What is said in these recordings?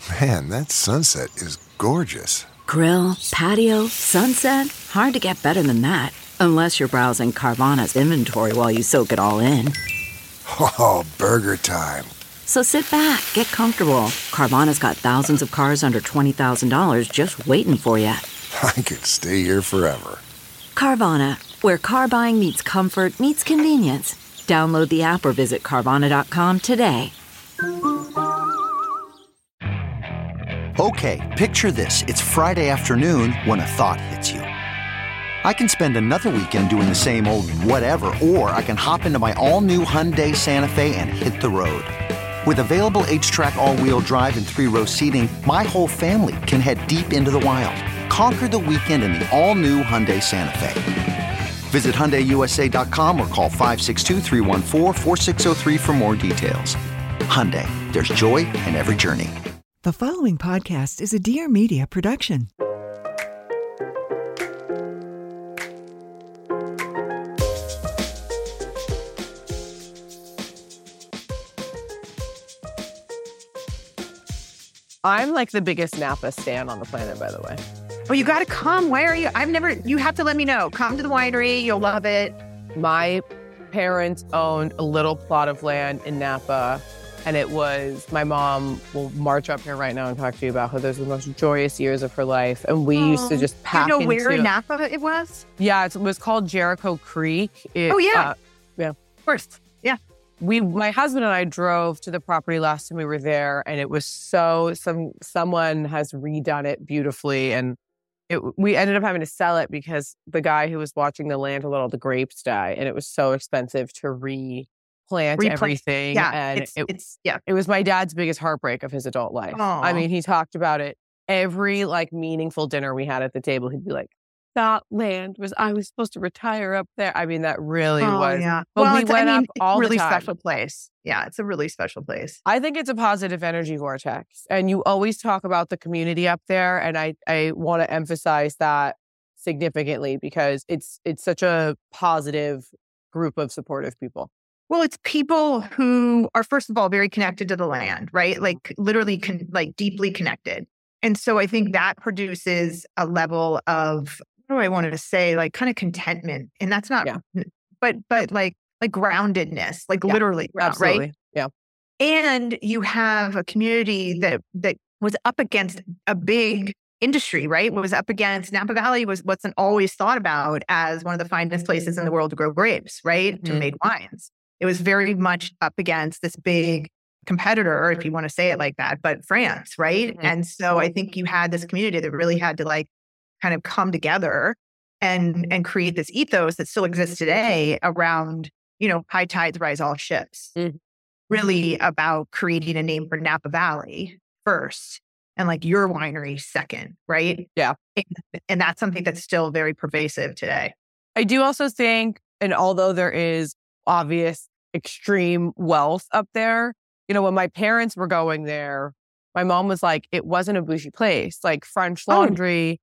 Man, that sunset is gorgeous. Grill, patio, sunset. Hard to get better than that. Unless you're browsing Carvana's inventory while you soak it all in. Oh, burger time. So sit back, get comfortable. Carvana's got thousands of cars under $20,000 just waiting for you. I could stay here forever. Carvana, where car buying meets comfort meets convenience. Download the app or visit Carvana.com today. Okay, picture this. It's Friday afternoon when a thought hits you. I can spend another weekend doing the same old whatever, or I can hop into my all-new Hyundai Santa Fe and hit the road. With available H-Track all-wheel drive and 3-row seating, my whole family can head deep into the wild. Conquer the weekend in the all-new Hyundai Santa Fe. Visit HyundaiUSA.com or call 562-314-4603 for more details. Hyundai, there's joy in every journey. The following podcast is a Dear Media production. I'm like the biggest Napa stan on the planet, by the way. Oh, you got to come. Why are you? You have to let me know. Come to the winery. You'll love it. My parents owned a little plot of land in Napa, and it was, my mom will march up here right now and talk to you about how those were the most joyous years of her life. And we used to just pack into... where in Napa it was? Yeah, it was called Jericho Creek. Yeah. Yeah. Of course. Yeah. My husband and I drove to the property last time we were there, and it was someone has redone it beautifully, and we ended up having to sell it because the guy who was watching the land let all the grapes die, and it was so expensive to replant everything. Yeah, and it was my dad's biggest heartbreak of his adult life. Aww. I mean, he talked about it every meaningful dinner we had at the table. He'd be like, that land I was supposed to retire up there. I mean, that really was. Yeah. But we went up all really the time. Special place. Yeah, it's a really special place. I think it's a positive energy vortex. And you always talk about the community up there. And I want to emphasize that significantly because it's such a positive group of supportive people. Well, it's people who are, first of all, very connected to the land, right? Like literally deeply connected. And so I think that produces a level of, what do I want to say, kind of contentment. And that's not, but like groundedness, literally, absolutely. Right? Yeah. And you have a community that was up against a big industry, right? Was up against Napa Valley wasn't always thought about as one of the finest places in the world to grow grapes, right? Mm-hmm. To make wines. It was very much up against this big competitor, if you want to say it like that, but France, right? Mm-hmm. And so I think you had this community that really had to kind of come together and create this ethos that still exists today around, high tides rise all ships. Mm-hmm. Really about creating a name for Napa Valley first and your winery second, right? Yeah. And that's something that's still very pervasive today. I do also think, and although there is obvious extreme wealth up there, when my parents were going there, my mom was like, it wasn't a bougie place. French Laundry,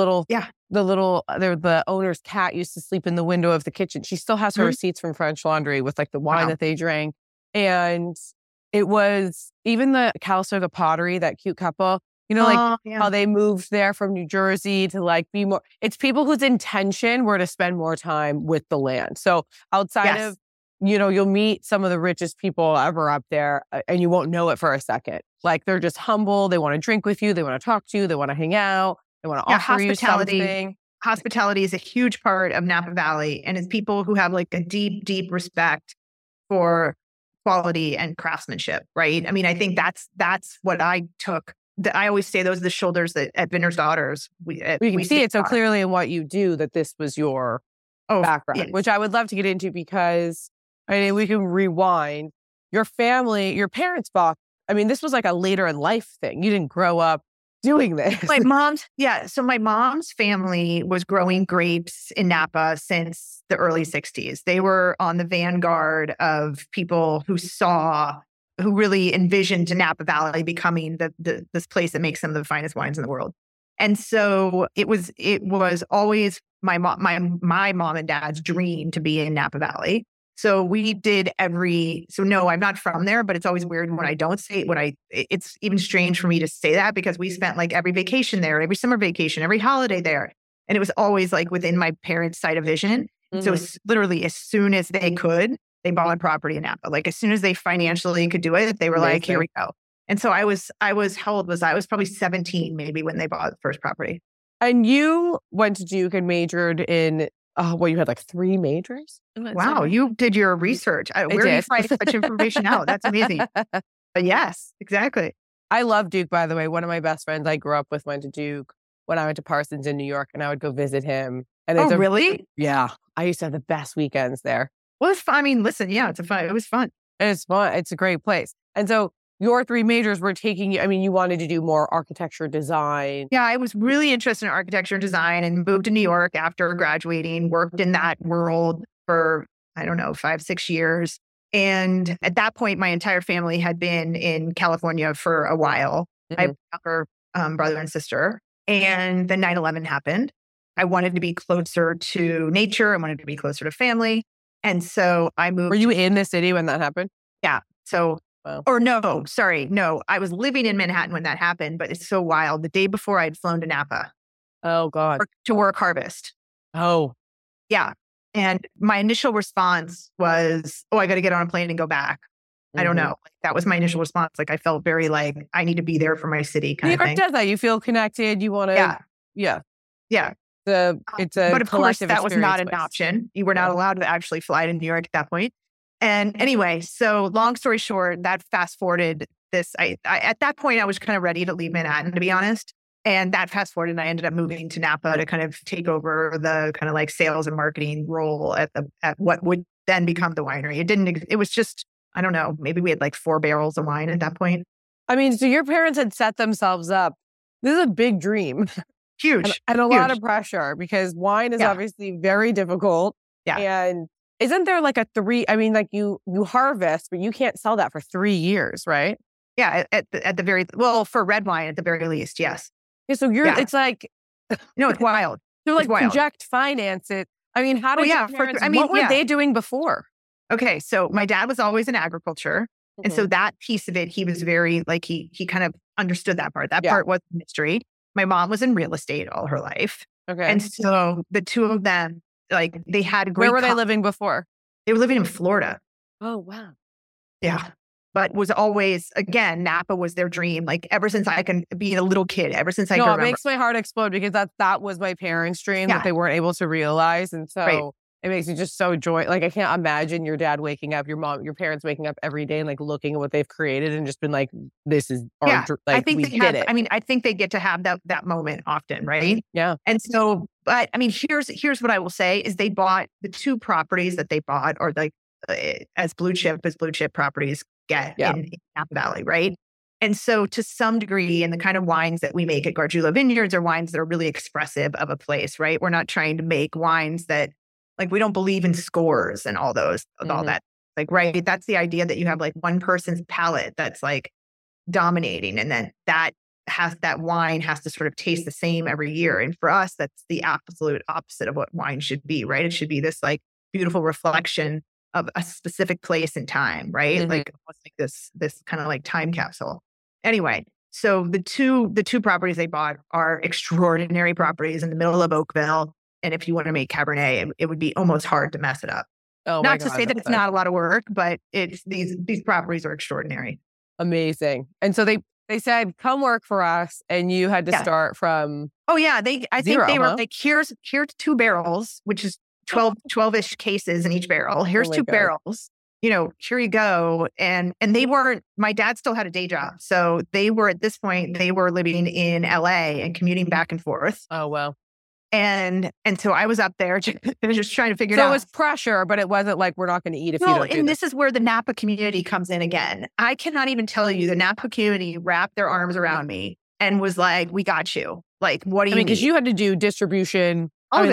the owner's cat used to sleep in the window of the kitchen. She still has her receipts from French Laundry with the wine that they drank. And it was even the Callister, the pottery, that cute couple, how they moved there from New Jersey to be more, it's people whose intention were to spend more time with the land. So outside of, you'll meet some of the richest people ever up there and you won't know it for a second. They're just humble. They want to drink with you. They want to talk to you. They want to hang out. They want to offer you something. Hospitality is a huge part of Napa Valley. And it's people who have a deep, deep respect for quality and craftsmanship, right? I mean, I think that's what I took. I always say those are the shoulders that at Vintner's Daughters. We can see it so clearly in what you do that this was your background, which I would love to get into because we can rewind. Your family, your parents bought, this was a later in life thing. You didn't grow up doing this. So my mom's family was growing grapes in Napa since the early 60s. They were on the vanguard of people who really envisioned Napa Valley becoming this place that makes some of the finest wines in the world. And so it was always my mom and dad's dream to be in Napa Valley. So we did so no, I'm not from there, but it's always weird when I don't say it's even strange for me to say that because we spent like every vacation there, every summer vacation, every holiday there. And it was always like within my parents' sight of vision. So it's literally as soon as they could, they bought property in Napa. Like as soon as they financially could do it, they were like, here we go. And so I was, how old was I? I was probably 17 maybe when they bought the first property. And you went to Duke and majored in, you had like 3 majors? Wow, you did your research. Where do you find such information out? That's amazing. But yes, exactly. I love Duke, by the way. One of my best friends I grew up with went to Duke when I went to Parsons in New York, and I would go visit him. And really? Yeah. I used to have the best weekends there. Well, it's fun. I mean, listen, yeah, it was fun. It's fun. It's a great place. And so your 3 majors were taking you, I mean, you wanted to do more architecture design. Yeah, I was really interested in architecture and design and moved to New York after graduating, worked in that world for, 5-6 years. And at that point, my entire family had been in California for a while. I have a younger brother and sister. And then 9/11 happened. I wanted to be closer to nature. I wanted to be closer to family. And so I moved. Were you in the city when that happened? Yeah. So, or no, sorry. No, I was living in Manhattan when that happened, but it's so wild. The day before I had flown to Napa. Oh, God. To work harvest. Oh. Yeah. And my initial response was, I got to get on a plane and go back. I don't know. Like, that was my initial response. Like I felt very like I need to be there for my city kind of thing. New York does that. You feel connected. You want to. Yeah. It's a but of course that was not an place. Option. You were not allowed to actually fly to New York at that point. And anyway, so long story short, that fast forwarded this. I at that point I was kind of ready to leave Manhattan, to be honest. And that fast forwarded, and I ended up moving to Napa to kind of take over the kind of like sales and marketing role at what would then become the winery. It was just, I don't know, maybe we had like 4 barrels of wine at that point. I mean, so your parents had set themselves up. This is a big dream. Huge. And a lot of pressure because wine is obviously very difficult. Yeah. And isn't there like you harvest, but you can't sell that for 3 years, right? Yeah. At the very, for red wine at the very least. Yes. Yeah, so it's like, no, it's wild. They're like project finance it. I mean, how did your parents, what were they doing before? Okay. So my dad was always in agriculture. And so that piece of it, he was very like, he kind of understood that part. That part was mystery. My mom was in real estate all her life. Okay. And so the two of them, like they had a great. Where were they living before? They were living in Florida. Oh, wow. Yeah. But was always, again, Napa was their dream. Like ever since I can be a little kid, ever since I can remember. It makes my heart explode because that was my parents' dream that they weren't able to realize. And so it makes me just so joy. Like I can't imagine your dad waking up, your parents waking up every day and like looking at what they've created and just been like, this is our like, I think I think they get to have that moment often, right? Yeah. And so, but I mean, here's what I will say is they bought the 2 properties that they bought or like as blue chip properties get in Napa Valley, right? And so to some degree, and the kind of wines that we make at Gargiulo Vineyards are wines that are really expressive of a place, right? We're not trying to make wines that, like, we don't believe in scores and all that. Like, right? That's the idea that you have like one person's palate that's like dominating. And then that wine has to sort of taste the same every year. And for us, that's the absolute opposite of what wine should be, right? It should be this like beautiful reflection of a specific place and time, right? Like almost like this kind of like time capsule. Anyway, so the two properties they bought are extraordinary properties in the middle of Oakville. And if you want to make Cabernet, it would be almost hard to mess it up. Oh, not to say that it's not a lot of work, but it's these properties are extraordinary. Amazing. And so they said, come work for us. And you had to start from. Oh yeah. I think they were like, here's 2 barrels, which is 12-ish cases in each barrel. Here's 2 barrels, here you go. And they weren't, my dad still had a day job. So they were at this point, they were living in LA and commuting back and forth. Oh, wow. And so I was up there just trying to figure it out. So it was pressure, but it wasn't like, we're not going to eat if you don't do and this is where the Napa community comes in again. I cannot even tell you, the Napa community wrapped their arms around me and was like, we got you. Like, what do you need? Because you had to do distribution,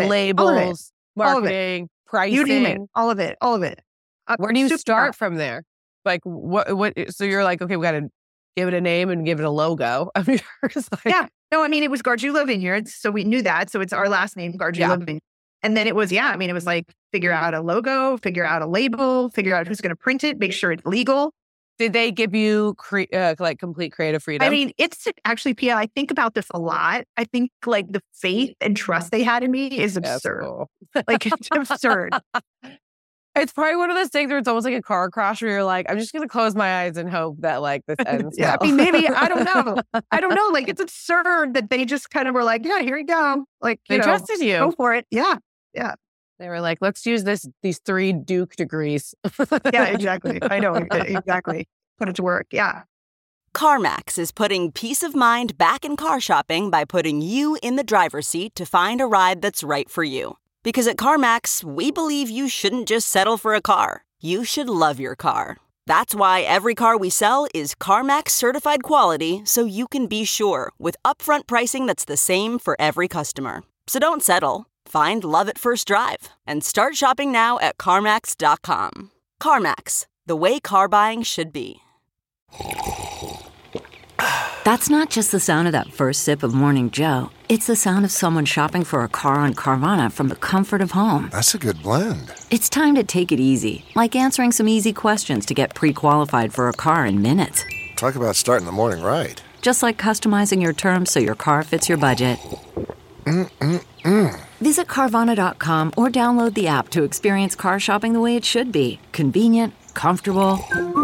labels, marketing, pricing. You name it. All of it. Where do you start from there? Like what? So you're like, okay, we got to give it a name and give it a logo. I mean, it's like, No, I mean, it was Gargiulo Vineyards. So we knew that. So it's our last name, Gargiulo Vineyards. And then it was, it was like figure out a logo, figure out a label, figure out who's going to print it, make sure it's legal. Did they give you like complete creative freedom? I mean, it's actually, Pia, I think about this a lot. I think like the faith and trust they had in me is absurd. Cool. Like it's absurd. It's probably one of those things where it's almost like a car crash where you're like, I'm just going to close my eyes and hope that like this ends. Yeah, well. I mean, maybe, I don't know. Like it's absurd that they just kind of were like, yeah, here you go. Like, they trusted you. Go for it. Yeah. Yeah. They were like, let's use these 3 Duke degrees. Yeah, exactly. I know. Exactly. Put it to work. Yeah. CarMax is putting peace of mind back in car shopping by putting you in the driver's seat to find a ride that's right for you. Because at CarMax, we believe you shouldn't just settle for a car. You should love your car. That's why every car we sell is CarMax certified quality, so you can be sure with upfront pricing that's the same for every customer. So don't settle. Find love at first drive and start shopping now at CarMax.com. CarMax, the way car buying should be. That's not just the sound of that first sip of Morning Joe. It's the sound of someone shopping for a car on Carvana from the comfort of home. That's a good blend. It's time to take it easy, like answering some easy questions to get pre-qualified for a car in minutes. Talk about starting the morning right. Just like customizing your terms so your car fits your budget. Visit Carvana.com or download the app to experience car shopping the way it should be. Convenient, comfortable.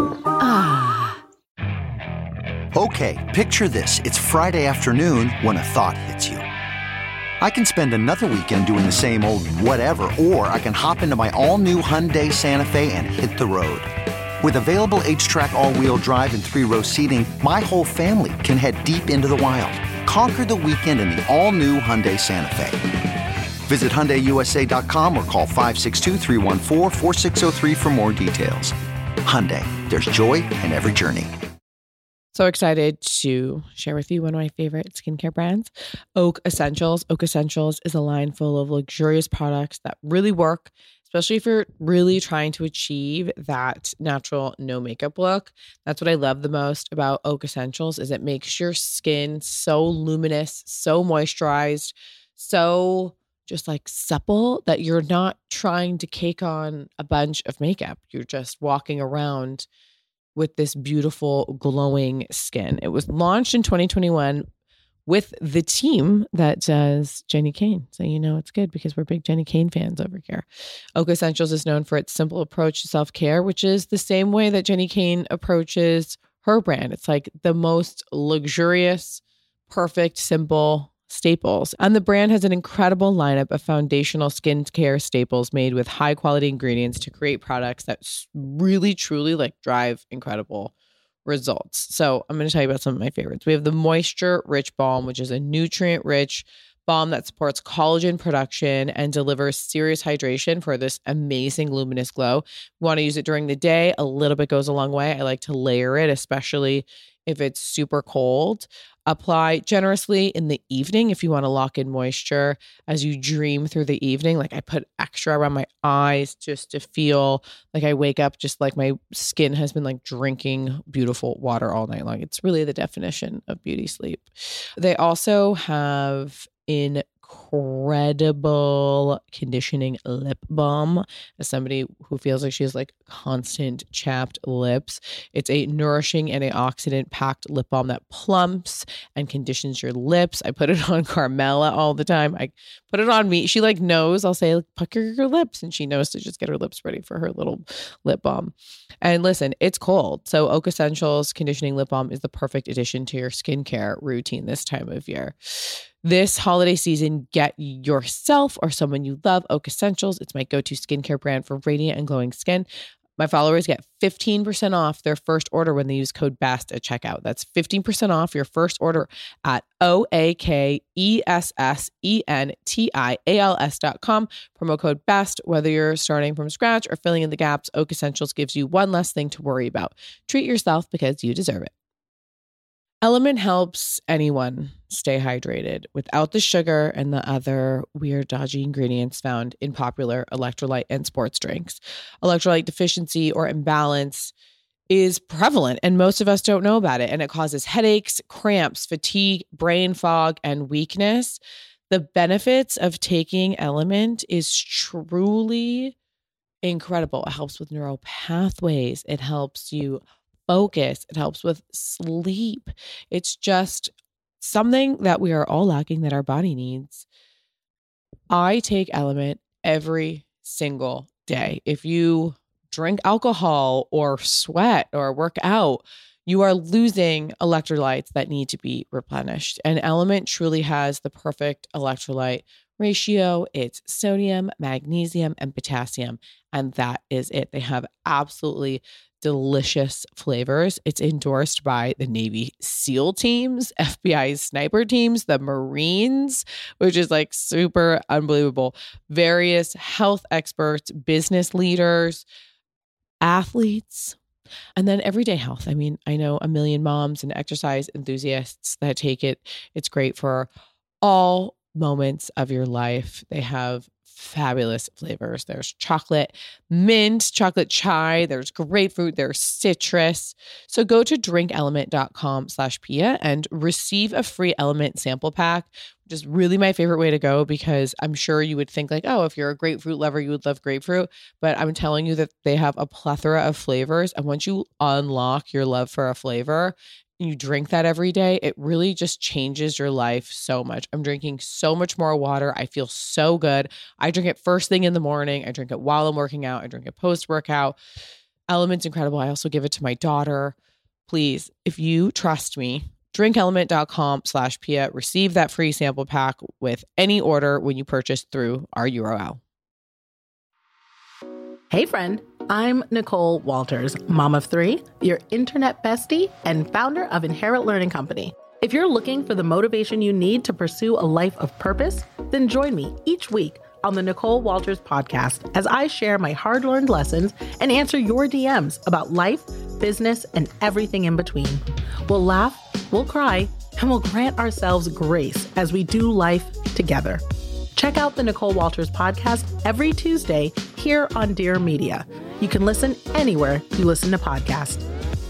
Okay, picture this. It's Friday afternoon when a thought hits you. I can spend another weekend doing the same old whatever, or I can hop into my all-new Hyundai Santa Fe and hit the road. With available H-Track all-wheel drive and 3-row seating, my whole family can head deep into the wild. Conquer the weekend in the all-new Hyundai Santa Fe. Visit HyundaiUSA.com or call 562-314-4603 for more details. Hyundai, there's joy in every journey. So excited to share with you one of my favorite skincare brands, Oak Essentials. Oak Essentials is a line full of luxurious products that really work, especially if you're really trying to achieve that natural no makeup look. That's what I love the most about Oak Essentials is it makes your skin so luminous, so moisturized, so just like supple that you're not trying to cake on a bunch of makeup. You're just walking around with this beautiful glowing skin. It was launched in 2021 with the team that does Jenny Kane. So you know it's good because we're big Jenny Kane fans over here. Oak Essentials is known for its simple approach to self-care, which is the same way that Jenny Kane approaches her brand. It's like the most luxurious, perfect, simple staples. And the brand has an incredible lineup of foundational skincare staples made with high quality ingredients to create products that really, truly like drive incredible results. So I'm going to tell you about some of my favorites. We have the Moisture Rich Balm, which is a nutrient rich balm that supports collagen production and delivers serious hydration for this amazing luminous glow. We want to use it during the day. A little bit goes a long way. I like to layer it, especially if it's super cold. Apply generously in the evening if you want to lock in moisture as you dream through the evening. Like I put extra around my eyes just to feel like I wake up just like my skin has been like drinking beautiful water all night long. It's really the definition of beauty sleep. They also have incredible conditioning lip balm. As somebody who feels like she has like constant chapped lips, it's a nourishing antioxidant packed lip balm that plumps and conditions your lips. I put it on Carmela all the time. I put it on me. She like knows. I'll say, pucker your lips, and she knows to just get her lips ready for her little lip balm. And listen, it's cold, so Oak Essentials conditioning lip balm is the perfect addition to your skincare routine this time of year. This holiday season, get yourself or someone you love Oak Essentials. It's my go-to skincare brand for radiant and glowing skin. My followers get 15% off their first order when they use code BEST at checkout. That's 15% off your first order at OAKESSENTIALS.com. Promo code BEST. Whether you're starting from scratch or filling in the gaps, Oak Essentials gives you one less thing to worry about. Treat yourself because you deserve it. Element helps anyone stay hydrated without the sugar and the other weird, dodgy ingredients found in popular electrolyte and sports drinks. Electrolyte deficiency or imbalance is prevalent, and most of us don't know about it, and it causes headaches, cramps, fatigue, brain fog, and weakness. The benefits of taking Element is truly incredible. It helps with neural pathways. It helps you focus. It helps with sleep. It's just something that we are all lacking that our body needs. I take Element every single day. If you drink alcohol or sweat or work out, you are losing electrolytes that need to be replenished. And Element truly has the perfect electrolyte ratio. It's sodium, magnesium, and potassium. And that is it. They have absolutely delicious flavors. It's endorsed by the Navy SEAL teams, FBI sniper teams, the Marines, which is like super unbelievable. Various health experts, business leaders, athletes, and then everyday health. I mean, I know a million moms and exercise enthusiasts that take it. It's great for all moments of your life. They have fabulous flavors. There's chocolate mint, chocolate chai, there's grapefruit, there's citrus. So go to drinkelement.com/Pia and receive a free Element sample pack, which is really my favorite way to go because I'm sure you would think like, oh, if you're a grapefruit lover, you would love grapefruit. But I'm telling you that they have a plethora of flavors. And once you unlock your love for a flavor, you drink that every day, it really just changes your life so much. I'm drinking so much more water. I feel so good. I drink it first thing in the morning. I drink it while I'm working out. I drink it post-workout. Element's incredible. I also give it to my daughter. Please, if you trust me, drinkelement.com/Pia. Receive that free sample pack with any order when you purchase through our URL. Hey, friend. I'm Nicole Walters, mom of 3, your internet bestie, and founder of Inherit Learning Company. If you're looking for the motivation you need to pursue a life of purpose, then join me each week on the Nicole Walters podcast as I share my hard-learned lessons and answer your DMs about life, business, and everything in between. We'll laugh, we'll cry, and we'll grant ourselves grace as we do life together. Check out the Nicole Walters podcast every Tuesday here on Dear Media. You can listen anywhere you listen to podcasts.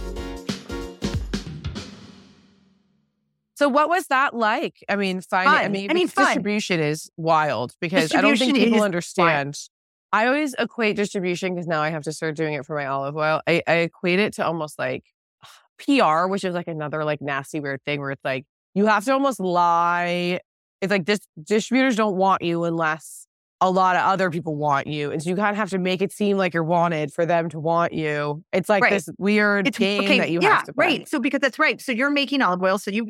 So what was that like? I mean, fun. Distribution is wild because I don't think people understand. I always equate distribution because now I have to start doing it for my olive oil. I equate it to almost like PR, which is like another like nasty weird thing where it's like you have to almost lie. It's like distributors don't want you unless a lot of other people want you. And so you kind of have to make it seem like you're wanted for them to want you. It's like this weird game that you have to play. Right. So because that's right. So you're making olive oil. So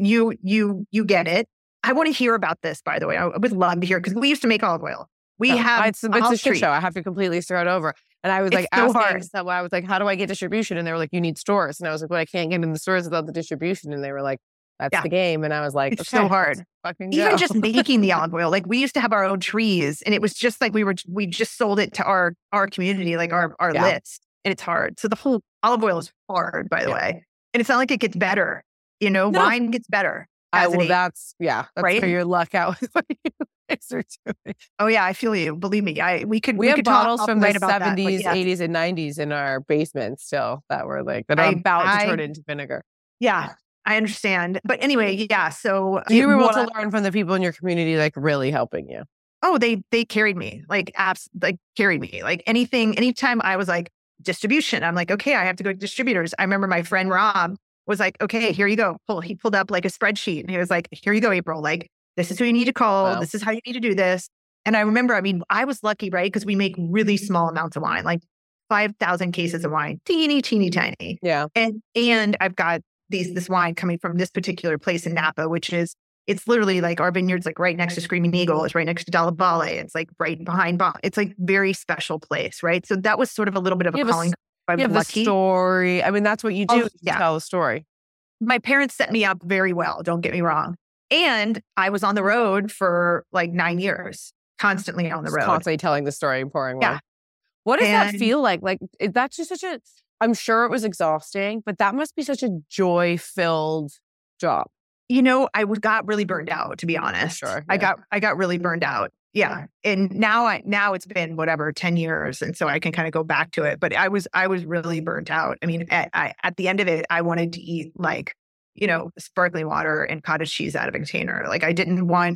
you get it. I want to hear about this, by the way. I would love to hear because we used to make olive oil. It's a shit show. I have to completely start over. And I was like asking someone, I was like, how do I get distribution? And they were like, you need stores. And I was like, well, I can't get in the stores without the distribution. And they were like, that's the game. And I was like, it's so hard. Even just making the olive oil. Like we used to have our own trees and it was just like we just sold it to our community, like our list. And it's hard. So the whole olive oil is hard, by the way. And it's not like it gets better. You know, wine gets better. That's right? Where your luck out with what you guys are doing. Oh yeah, I feel you. Believe me. We have bottles from the 70s, 80s, and 90s in our basement still that were like that are about to turn into vinegar. Yeah. I understand. But anyway, so you were able to learn from the people in your community, like really helping you. Oh, they carried me, like carried me. Like anytime I was like distribution, I'm like, okay, I have to go to distributors. I remember my friend Rob was like, okay, here you go. He pulled up like a spreadsheet and he was like, here you go, April. Like, this is who you need to call. Wow. This is how you need to do this. And I remember, I was lucky, right? Because we make really small amounts of wine, like 5,000 cases of wine, teeny, tiny. Yeah. And I've got this wine coming from this particular place in Napa, which is, it's literally like our vineyard's like right next to Screaming Eagle. It's right next to Dalla Valle. It's like right behind. It's like very special place, right? So that was sort of a little bit of a calling. You have the story. I mean, that's what you do. Tell the story. My parents set me up very well. Don't get me wrong. And I was on the road for like 9 years, constantly on the road. Constantly telling the story and pouring wine. What does that feel like? Like, that's just such a... I'm sure it was exhausting, but that must be such a joy-filled job. You know, I got really burned out, to be honest. Sure, yeah. I got really burned out. Yeah. And now it's been 10 years. And so I can kind of go back to it. But I was really burnt out. I mean, at the end of it, I wanted to eat like, sparkling water and cottage cheese out of a container. Like I didn't want,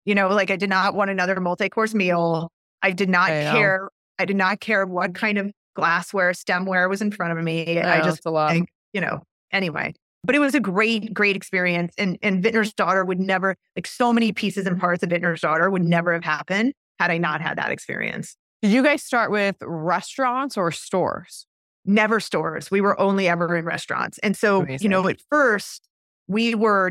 Like I did not want another multi-course meal. I did not care. I did not care what kind of glassware, stemware was in front of me. I just, like, anyway. But it was a great, great experience. And Vintner's Daughter would never, like so many pieces and parts of Vintner's Daughter would never have happened had I not had that experience. Did you guys start with restaurants or stores? Never stores. We were only ever in restaurants. And so, Amazing. At first we were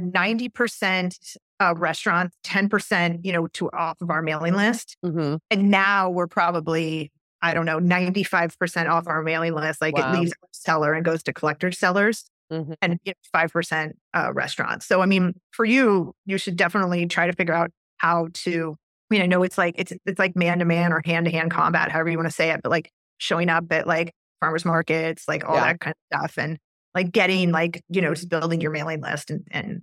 90% restaurants, 10%, to off of our mailing list. Mm-hmm. And now we're probably, I don't know, 95% off our mailing list. Like it leaves our seller and goes to collector sellers. Mm-hmm. And 5% restaurants. So, I mean, for you should definitely try to figure out how to, I know it's like man-to-man or hand-to-hand combat, however you want to say it, but like showing up at like farmers markets, like all that kind of stuff, and like getting like, just building your mailing list and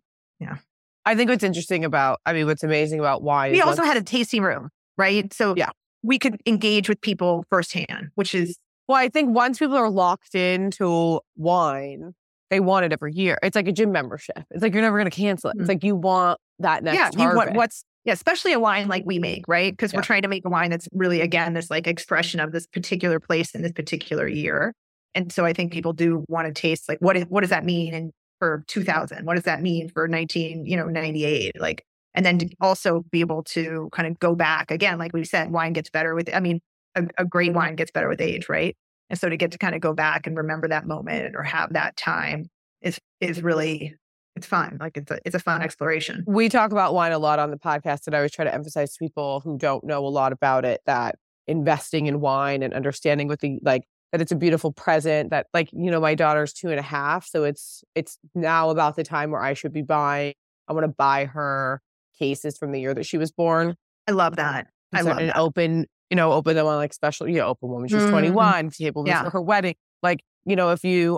I think what's amazing about wine. We also had a tasting room, right? So we could engage with people firsthand, which is. Well, I think once people are locked into wine, they want it every year. It's like a gym membership. It's like you're never going to cancel it. It's like you want that next harvest. Especially a wine like we make, right? Because we're trying to make a wine that's really, again, this like expression of this particular place in this particular year. And so I think people do want to taste like, what does that mean for 2000? What does that mean for 1998? Like, and then to also be able to kind of go back again, like we said, wine gets better with, a great wine gets better with age, right? And so to get to kind of go back and remember that moment or have that time is really, it's fun. Like it's a fun exploration. We talk about wine a lot on the podcast, and I always try to emphasize to people who don't know a lot about it that investing in wine and understanding that it's a beautiful present, that my daughter's 2.5. So it's now about the time where I should be buying. I want to buy her cases from the year that she was born. I love that. Open them on like special, open one when she's 21, table for her wedding. Like, if you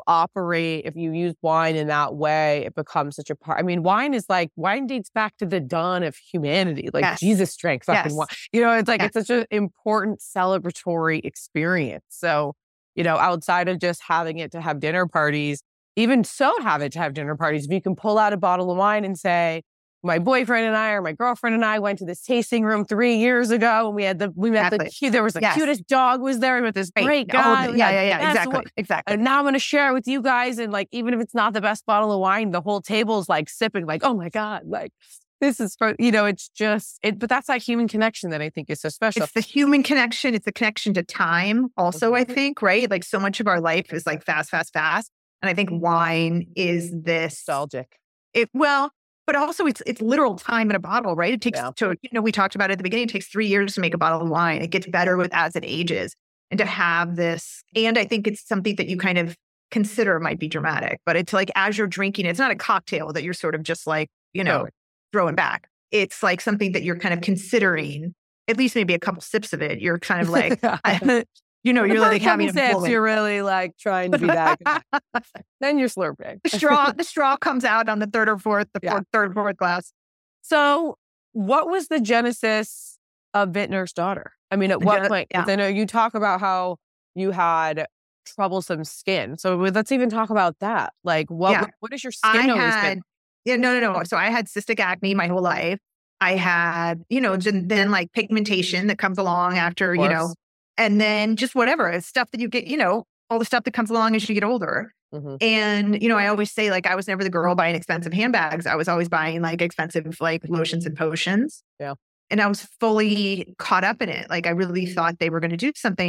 use wine in that way, it becomes such a part. I mean, wine dates back to the dawn of humanity. Like Jesus drank fucking wine. It's like, it's such an important celebratory experience. So, outside of just having it to have dinner parties, even so have it to have dinner parties, if you can pull out a bottle of wine and say, my boyfriend and I, or my girlfriend and I, went to this tasting room 3 years ago, and there was the cutest dog was there with this great guy. Exactly. And now I'm going to share it with you guys. And like, even if it's not the best bottle of wine, the whole table's like sipping, like, oh my God, like this is for, it's just it. But that's that human connection that I think is so special. It's the human connection. It's the connection to time also, I think, right? Like so much of our life is like fast. And I think wine is this nostalgic. But also it's literal time in a bottle, right? It takes we talked about it at the beginning, it takes 3 years to make a bottle of wine. It gets better as it ages. And to have this, and I think it's something that you kind of consider might be dramatic, but it's like as you're drinking, it's not a cocktail that you're sort of just like, throwing back. It's like something that you're kind of considering, at least maybe a couple sips of it. You're kind of like, you're like having sips, you're really like trying to be that good. Then you're slurping. The straw comes out on the third or fourth glass. So what was the genesis of Vintner's Daughter? I mean, at what point? Yeah. I know you talk about how you had troublesome skin. So let's even talk about that. Like what is your skin always been? Yeah, no. So I had cystic acne my whole life. I had, then like pigmentation that comes along after, and then just whatever stuff that you get, all the stuff that comes along as you get older. Mm-hmm. And, I always say like, I was never the girl buying expensive handbags. I was always buying like expensive, like lotions and potions. Yeah. And I was fully caught up in it. Like I really thought they were going to do something.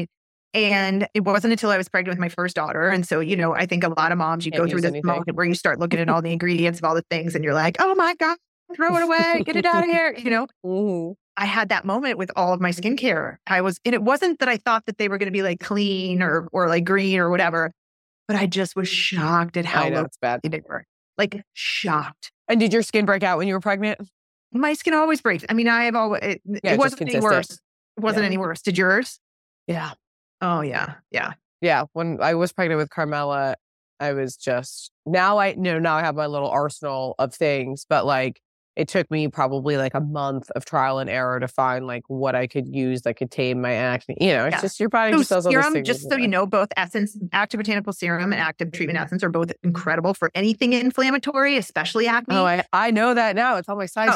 And it wasn't until I was pregnant with my first daughter. And so, I think a lot of moms, you go through this moment where you start looking at all the ingredients of all the things and you're like, oh my God, throw it away, get it out of here, Mm-hmm. I had that moment with all of my skincare. And it wasn't that I thought that they were going to be like clean or like green or whatever, but I just was shocked at how low bad they were. Like shocked. And did your skin break out when you were pregnant? My skin always breaks. I mean, I have always, it wasn't any worse. It wasn't any worse. Did yours? Yeah. Oh yeah. Yeah. Yeah. When I was pregnant with Carmela, I was just, now I have my little arsenal of things, but like, it took me probably like a month of trial and error to find like what I could use that could tame my acne. It's just your body just does all these things. Just so you know, both Essence, Active Botanical Serum and Active Treatment Essence are both incredible for anything inflammatory, especially acne. Oh, I know that now. It's on my side table.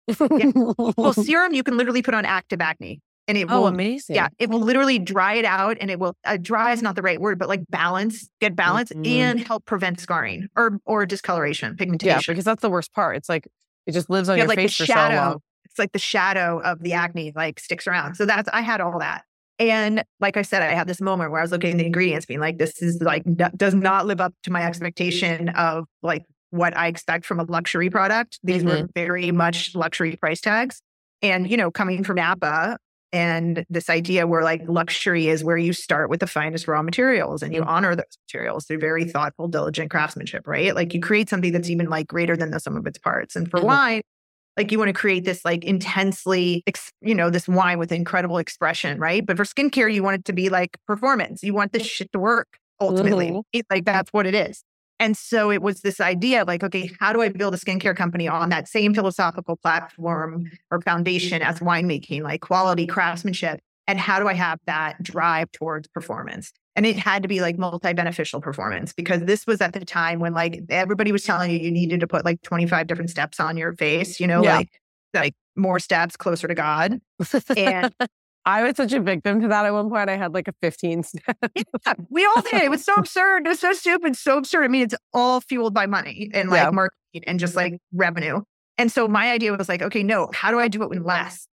Yeah. Well, serum you can literally put on active acne. And it will, amazing. Yeah, it will literally dry it out, and it will, dry is not the right word, but like get balance and help prevent scarring or discoloration, pigmentation. Yeah, because that's the worst part. It's like, it just lives on your like face the for shadow. so long. It's like the shadow of the acne like sticks around. So I had all that. And like I said, I had this moment where I was looking at the ingredients being like, this is like, does not live up to my expectation of like what I expect from a luxury product. These were very much luxury price tags. And, coming from Napa, and this idea where like luxury is where you start with the finest raw materials and you honor those materials through very thoughtful, diligent craftsmanship, right? Like you create something that's even like greater than the sum of its parts. And for wine, like you want to create this like intensely, this wine with incredible expression, right? But for skincare, you want it to be like performance. You want this shit to work ultimately. Like that's what it is. And so it was this idea of like, okay, how do I build a skincare company on that same philosophical platform or foundation as winemaking, like quality craftsmanship? And how do I have that drive towards performance? And it had to be like multi-beneficial performance, because this was at the time when like everybody was telling you needed to put like 25 different steps on your face, like more steps closer to God. And I was such a victim to that at one point. I had like a 15 step. Yeah, we all did. It was so absurd. It was so stupid, so absurd. I mean, it's all fueled by money and like marketing and just like revenue. And so my idea was like, okay, no, how do I do it with less?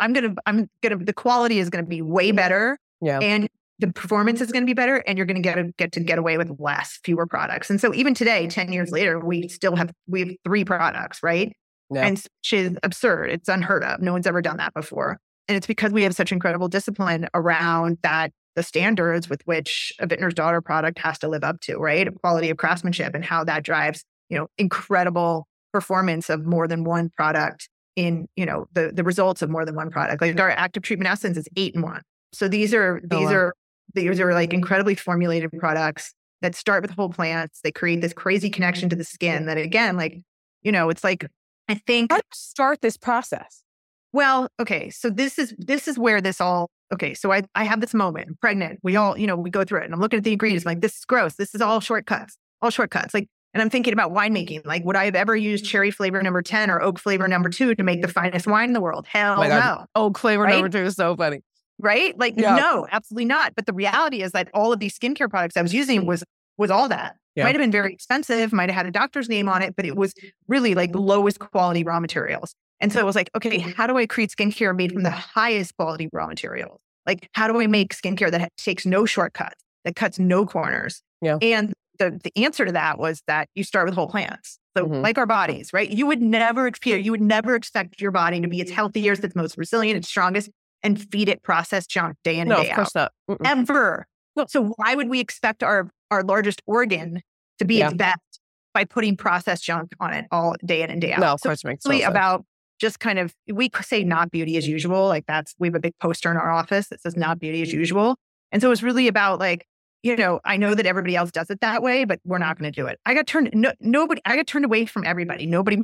The quality is going to be way better. Yeah. And the performance is going to be better, and you're going to get away with fewer products. And so even today, 10 years later, we have 3 products, right? Yeah. And which is absurd. It's unheard of. No one's ever done that before. And it's because we have such incredible discipline around that, the standards with which a Vintner's Daughter product has to live up to, right? Quality of craftsmanship, and how that drives, incredible performance of more than one product in, the results of more than one product. Like our active treatment essence is 8-in-1. So these are like incredibly formulated products that start with whole plants. They create this crazy connection to the skin that, again, like, it's like, I think. How do you start this process? Well, okay. So this is where this all, okay. So I have this moment. I'm pregnant. We all, we go through it, and I'm looking at the ingredients. I'm like, this is gross. This is all shortcuts. Like, and I'm thinking about winemaking. Like, would I have ever used cherry flavor number 10 or oak flavor number 2 to make the finest wine in the world? Hell no. Oak flavor number 2 is so funny. Right? Like, no, absolutely not. But the reality is that all of these skincare products I was using was all that. Yeah. Might have been very expensive, might have had a doctor's name on it, but it was really like the lowest quality raw materials. And so it was like, okay, how do I create skincare made from the highest quality raw materials? Like, how do I make skincare that takes no shortcuts, that cuts no corners? Yeah. And the answer to that was that you start with whole plants. So like our bodies, right? You would never expect your body to be its healthiest, its most resilient, its strongest, and feed it processed junk day in and day out. No, of course not. Ever. No. So why would we expect our largest organ to be its best by putting processed junk on it all day in and day out? No, of course it makes no sense. About just kind of, we say not beauty as usual. Like we have a big poster in our office that says not beauty as usual. And so it's really about like, I know that everybody else does it that way, but we're not going to do it. I got turned away from everybody. Nobody.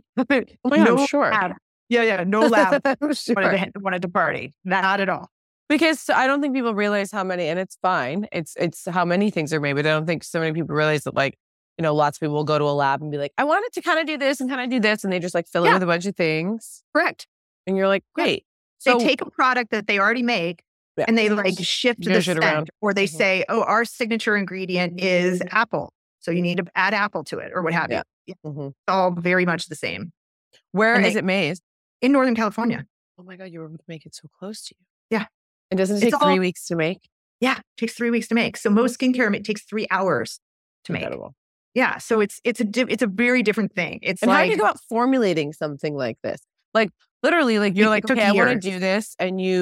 I'm sure. Lab. Yeah. No lab sure. wanted to party. Not at all. Because I don't think people realize how many, and it's fine. It's how many things are made, but I don't think so many people realize that, like, lots of people will go to a lab and be like, I wanted to kind of do this and kind of do this. And they just like fill it with a bunch of things. Correct. And you're like, great. So they take a product that they already make and they like shift the scent around. Or they say, oh, our signature ingredient is apple. So you need to add apple to it or what have you. It's all very much the same. Where is it made? In Northern California. Oh my God, you were able to make it so close to you. Yeah. And doesn't it take 3 weeks to make? Yeah, it takes 3 weeks to make. So most skincare, it takes 3 hours to make. Incredible. Yeah, so it's a very different thing. And how do you go about formulating something like this? Like literally, like you're like, okay, I want to do this,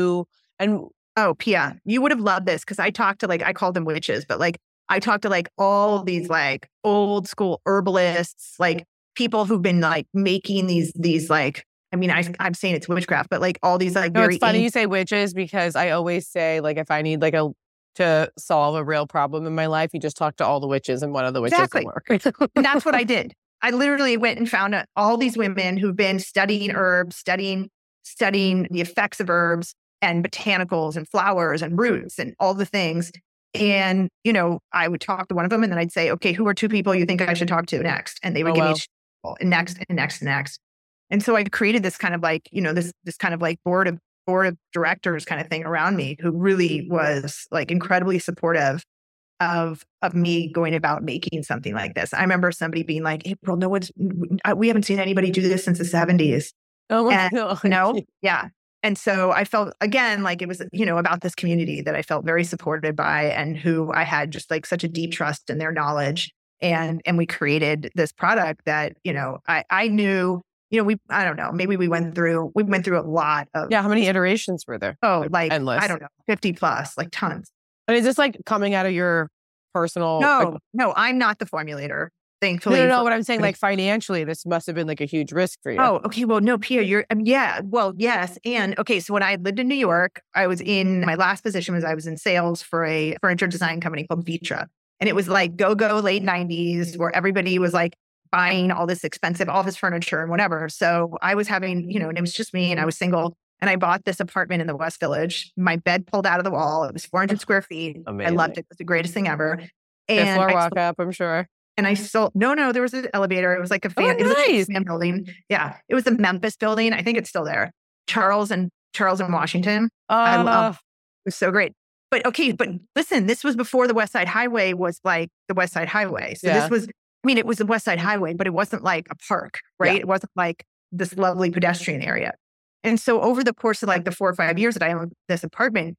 oh, Pia, you would have loved this because I talked to I called them witches, but like I talked to like all these like old school herbalists, like people who've been like making these like. I mean, I'm saying it's witchcraft, but like all these like very. It's funny you say witches because I always say like if I need like to solve a real problem in my life, you just talk to all the witches and one of the witches will work. And that's what I did. I literally went and found all these women who've been studying herbs, studying the effects of herbs and botanicals and flowers and roots and all the things. And, I would talk to one of them and then I'd say, okay, who are 2 people you think I should talk to next? And they would give me next and next and next. And so I created this kind of like, this kind of like board of directors kind of thing around me, who really was like incredibly supportive of me going about making something like this. I remember somebody being like, April, we haven't seen anybody do this since the 70s. Oh my God. No. Yeah. And so I felt, again, like it was, about this community that I felt very supported by, and who I had just like such a deep trust in their knowledge. And we created this product that, I knew, I don't know, maybe we went through a lot of. Yeah. How many iterations were there? Oh, like, endless. I don't know, 50 plus, like tons. And is this like coming out of your personal? No, I'm not the formulator. Thankfully. No, what I'm saying, like financially, this must have been like a huge risk for you. Oh, okay. Well, no, Pia, yes. And okay, so when I lived in New York, my last position was I was in sales for a furniture design company called Vitra. And it was like go late 90s, where everybody was like buying all this expensive office furniture and whatever. So I was having, and it was just me, and I was single. And I bought this apartment in the West Village. My bed pulled out of the wall. It was 400 square feet. Amazing. I loved it. It was the greatest thing ever. And floor walk up, I'm sure. And I sold, no, there was an elevator. It was like nice. It was a fan building. Yeah. It was the Memphis building. I think it's still there. Charles and Washington. I love. It was so great. But listen, this was before the West Side Highway was like the West Side Highway. So this was, it was the West Side Highway, but it wasn't like a park, right? Yeah. It wasn't like this lovely pedestrian area. And so over the course of like the 4 or 5 years that I owned this apartment,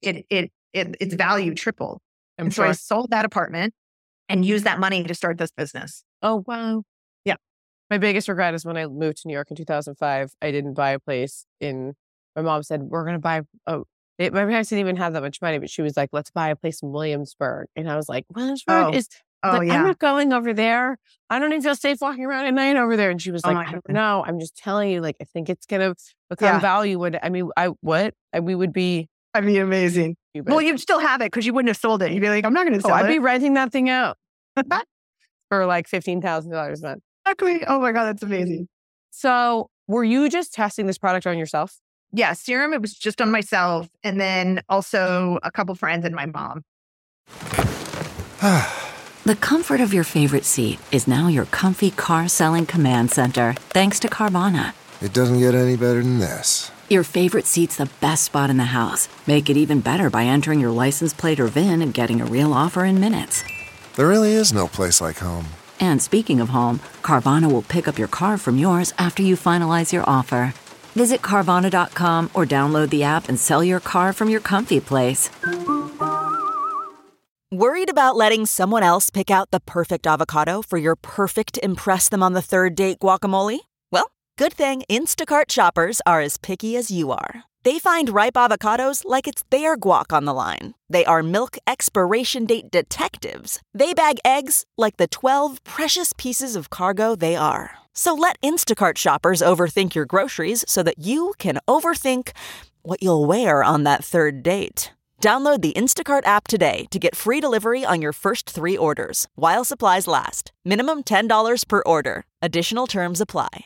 its value tripled. So I sold that apartment and used that money to start this business. Oh, wow. Yeah. My biggest regret is when I moved to New York in 2005, I didn't buy a place my mom said, we're going to buy, my parents didn't even have that much money, but she was like, let's buy a place in Williamsburg. And I was like, Williamsburg is, I'm not going over there. I don't even feel safe walking around at night over there. And she was like, I don't know. I'm just telling you, like, I think it's going to become value. We would be. I'd be amazing. Well, you'd still have it because you wouldn't have sold it. You'd be like, I'm not going to sell it. I'd be renting that thing out for like $15,000 a month. Exactly. Oh my God, that's amazing. So were you just testing this product on yourself? Yeah, serum, it was just on myself. And then also a couple friends and my mom. The comfort of your favorite seat is now your comfy car selling command center, thanks to Carvana. It doesn't get any better than this. Your favorite seat's the best spot in the house. Make it even better by entering your license plate or VIN and getting a real offer in minutes. There really is no place like home. And speaking of home, Carvana will pick up your car from yours after you finalize your offer. Visit Carvana.com or download the app and sell your car from your comfy place. Worried about letting someone else pick out the perfect avocado for your perfect impress-them-on-the-third-date guacamole? Well, good thing Instacart shoppers are as picky as you are. They find ripe avocados like it's their guac on the line. They are milk expiration date detectives. They bag eggs like the 12 precious pieces of cargo they are. So let Instacart shoppers overthink your groceries so that you can overthink what you'll wear on that third date. Download the Instacart app today to get free delivery on your first 3 orders, while supplies last. Minimum $10 per order. Additional terms apply.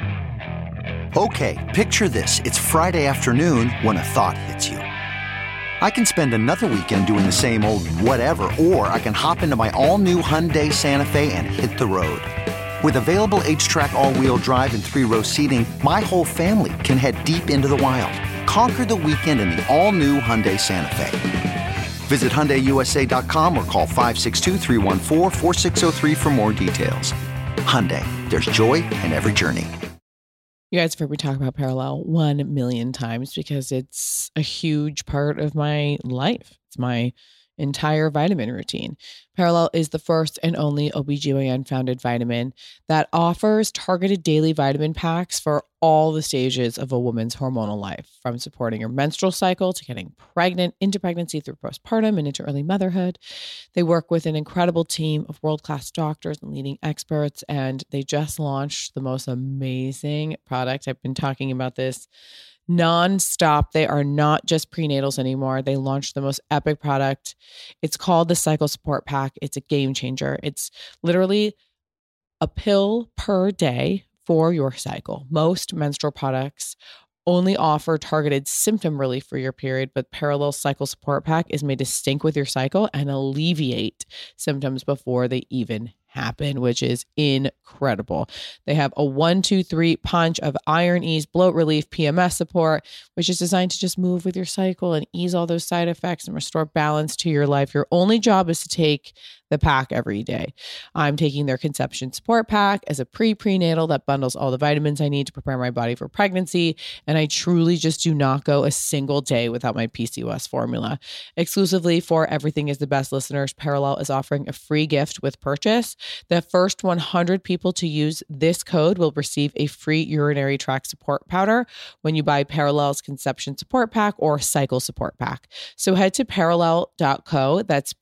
Okay, picture this. It's Friday afternoon when a thought hits you. I can spend another weekend doing the same old whatever, or I can hop into my all-new Hyundai Santa Fe and hit the road. With available H-Track all-wheel drive and 3-row seating, my whole family can head deep into the wild. Conquer the weekend in the all-new Hyundai Santa Fe. Visit HyundaiUSA.com or call 562-314-4603 for more details. Hyundai, there's joy in every journey. You guys have heard me talk about Parallel 1 million times because it's a huge part of my life. It's my entire vitamin routine. Parallel is the first and only OBGYN-founded vitamin that offers targeted daily vitamin packs for all the stages of a woman's hormonal life, from supporting her menstrual cycle to getting pregnant, into pregnancy, through postpartum, and into early motherhood. They work with an incredible team of world-class doctors and leading experts, and they just launched the most amazing product. I've been talking about this nonstop. They are not just prenatals anymore. They launched the most epic product. It's called the Cycle Support Pack. It's a game changer. It's literally a pill per day for your cycle. Most menstrual products only offer targeted symptom relief for your period, but Parallel Cycle Support Pack is made to sync with your cycle and alleviate symptoms before they even happen, which is incredible. They have a 1-2-3 punch of iron ease, bloat relief, PMS support, which is designed to just move with your cycle and ease all those side effects and restore balance to your life. Your only job is to take the pack every day. I'm taking their conception support pack as a prenatal that bundles all the vitamins I need to prepare my body for pregnancy. And I truly just do not go a single day without my PCOS formula. Exclusively for Everything is the Best listeners, Parallel is offering a free gift with purchase. The first 100 people to use this code will receive a free urinary tract support powder when you buy Parallel's conception support pack or cycle support pack. So head to parallel.co, that's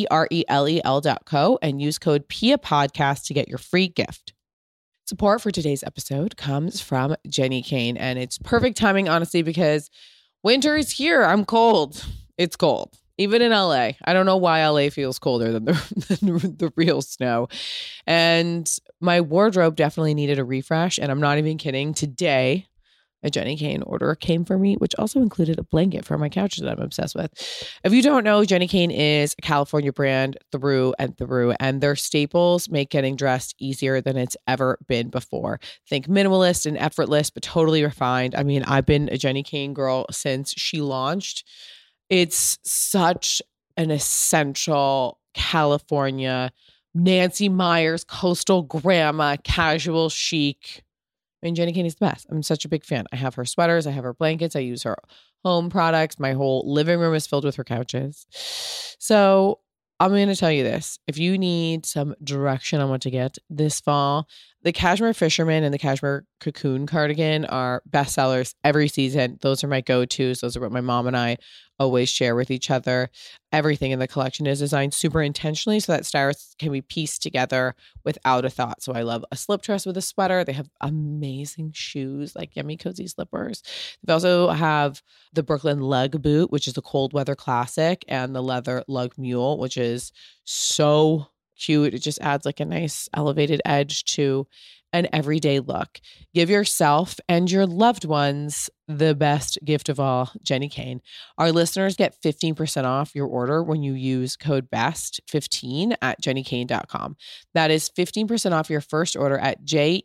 PERELEL.co, and use code PIAPodcast to get your free gift. Support for today's episode comes from Jenni Kayne, and it's perfect timing, honestly, because winter is here. I'm cold. It's cold. Even in LA. I don't know why LA feels colder than the real snow. And my wardrobe definitely needed a refresh. And I'm not even kidding. Today, a Jenni Kayne order came for me, which also included a blanket for my couch that I'm obsessed with. If you don't know, Jenni Kayne is a California brand through and through, and their staples make getting dressed easier than it's ever been before. Think minimalist and effortless, but totally refined. I mean, I've been a Jenni Kayne girl since she launched. It's such an essential California, Nancy Meyers, coastal grandma, casual chic. I mean, Jenni Kayne is the best. I'm such a big fan. I have her sweaters. I have her blankets. I use her home products. My whole living room is filled with her couches. So I'm going to tell you this. If you need some direction on what to get this fall, the Cashmere Fisherman and the Cashmere Cocoon cardigan are bestsellers every season. Those are my go-tos. Those are what my mom and I always share with each other. Everything in the collection is designed super intentionally so that stylists can be pieced together without a thought. So I love a slip dress with a sweater. They have amazing shoes like Yummy Cozy slippers. They also have the Brooklyn Lug boot, which is a cold weather classic, and the leather lug mule, which is so cute. It just adds like a nice elevated edge to an everyday look. Give yourself and your loved ones the best gift of all, Jenni Kayne. Our listeners get 15% off your order when you use code BEST15 at jennikayne.com. That is 15% off your first order at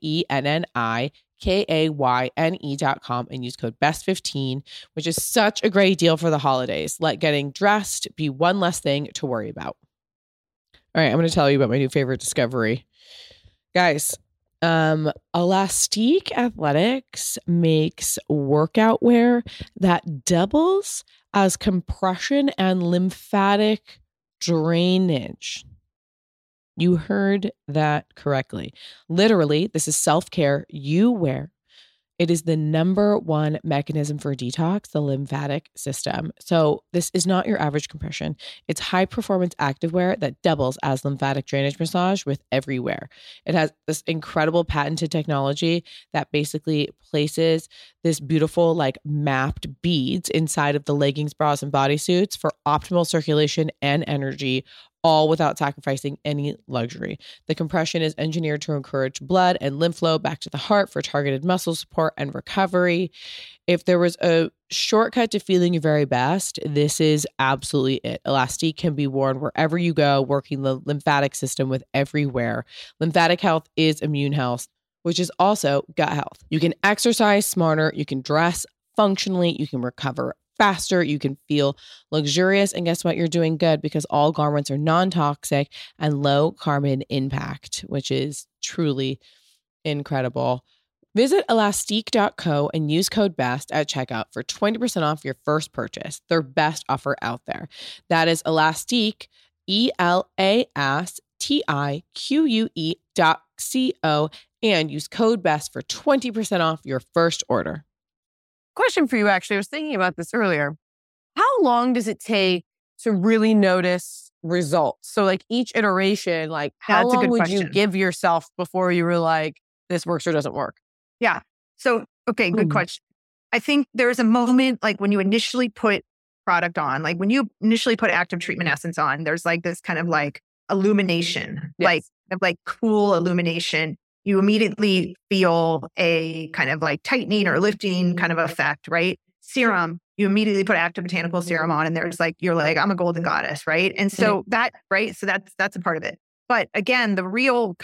JENNIKAYNE.com and use code BEST15, which is such a great deal for the holidays. Let getting dressed be one less thing to worry about. All right, I'm going to tell you about my new favorite discovery. Guys, Elastique Athletics makes workout wear that doubles as compression and lymphatic drainage. You heard that correctly. Literally, this is self-care you wear. It is the number one mechanism for detox, the lymphatic system. So this is not your average compression. It's high-performance activewear that doubles as lymphatic drainage massage with every wear. It has this incredible patented technology that basically places this beautiful like mapped beads inside of the leggings, bras, and bodysuits for optimal circulation and energy, all without sacrificing any luxury. The compression is engineered to encourage blood and lymph flow back to the heart for targeted muscle support and recovery. If there was a shortcut to feeling your very best, this is absolutely it. Elastique can be worn wherever you go, working the lymphatic system with every wear. Lymphatic health is immune health, which is also gut health. You can exercise smarter, you can dress functionally, you can recover faster, you can feel luxurious, and guess what? You're doing good because all garments are non-toxic and low carbon impact, which is truly incredible. Visit elastique.co and use code BEST at checkout for 20% off your first purchase, their best offer out there. That is Elastique, ELASTIQUE.co, and use code BEST for 20% off your first order. Question for you, actually. I was thinking about this earlier. How long does it take to really notice results? So like each iteration, like how long would you give yourself before you were like, this works or doesn't work? Yeah. So, okay, good question. I think there's a moment like when you initially put product on, like when you initially put active treatment essence on, there's like this kind of like illumination, like cool illumination. You immediately feel a kind of like tightening or lifting kind of effect, right? Serum, you immediately put active botanical serum on and there's like, you're like, I'm a golden goddess, right? And so that, right? So that's a part of it. But again, the real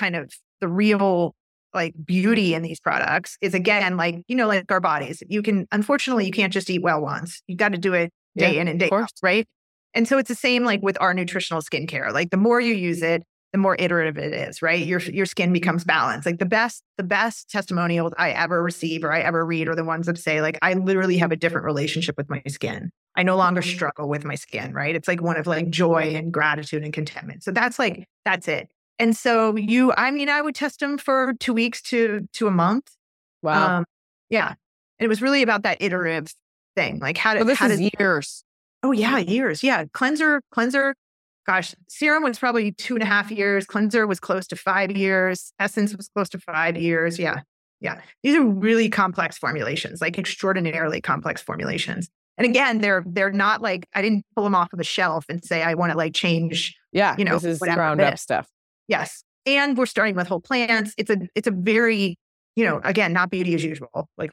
like beauty in these products is again, like, like our bodies. Unfortunately, you can't just eat well once. You got to do it day in and day out, right? And so it's the same like with our nutritional skincare. Like the more you use it, the more iterative it is, right? Your skin becomes balanced. Like the best testimonials I ever receive or I ever read are the ones that say like, I literally have a different relationship with my skin. I no longer struggle with my skin, right? It's like one of like joy and gratitude and contentment. So that's it. And so I would test them for 2 weeks to a month. Wow. Yeah. And it was really about that iterative thing. Like years. Oh yeah, years. Yeah. Cleanser. Gosh, serum was probably 2.5 years. Cleanser was close to 5 years. Essence was close to 5 years. Yeah. Yeah. These are really complex formulations, like extraordinarily complex formulations. And again, they're not like, I didn't pull them off of the shelf and say, I want to like change, this is ground up stuff. Yes. And we're starting with whole plants. It's a very, again, not beauty as usual. Like